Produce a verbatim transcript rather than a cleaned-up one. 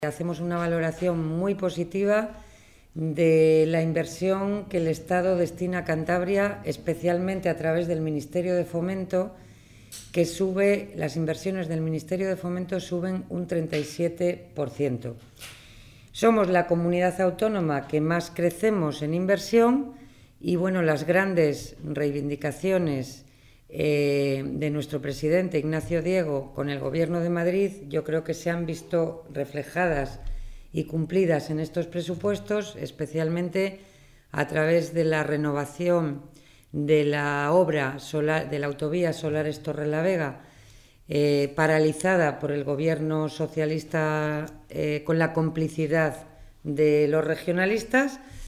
Hacemos una valoración muy positiva de la inversión que el Estado destina a Cantabria, especialmente a través del Ministerio de Fomento, que sube, las inversiones del Ministerio de Fomento suben un treinta y siete por ciento. Somos la comunidad autónoma que más crecemos en inversión y, bueno, las grandes reivindicaciones eh, de nuestro presidente Ignacio Diego con el Gobierno de Madrid, yo creo que se han visto reflejadas y cumplidas en estos presupuestos, especialmente a través de la renovación de la obra solar, de la autovía Solares-Torrelavega, eh, paralizada por el Gobierno socialista eh, con la complicidad de los regionalistas.